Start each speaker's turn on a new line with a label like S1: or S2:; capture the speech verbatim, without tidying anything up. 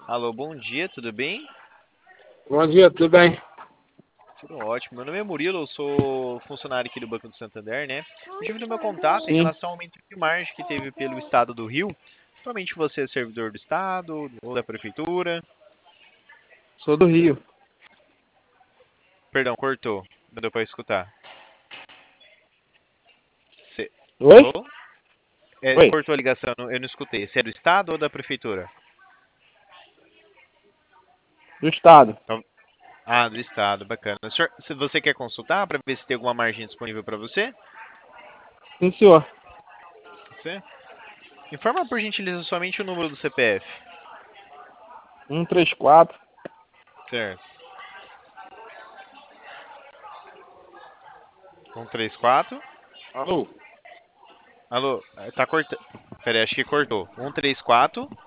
S1: Alô, bom dia, tudo bem?
S2: Bom dia, tudo bem?
S1: Tudo ótimo. Meu nome é Murilo, eu sou funcionário aqui do Banco do Santander, né? Eu tive no meu contato em
S2: Sim,
S1: relação ao aumento de margem que teve pelo Estado do Rio. Provavelmente você é servidor do Estado ou da Prefeitura.
S2: sou do Rio.
S1: Perdão, cortou. Não deu para escutar. Cê-
S2: Oi?
S1: Alô? É,
S2: Oi,
S1: cortou a ligação, eu não eu não escutei. Você é do Estado ou da Prefeitura?
S2: do estado.
S1: Então- Ah, do Estado, bacana. O senhor- se você quer consultar para ver se tem alguma margem disponível para você?
S2: Sim, senhor.
S1: Você? Informa por gentileza somente o número do C P F.
S2: um três quatro.
S1: Certo. um três quatro.
S2: Alô?
S1: Alô, eh, tá cortando. Pera aí, acho que cortou. um três quatro.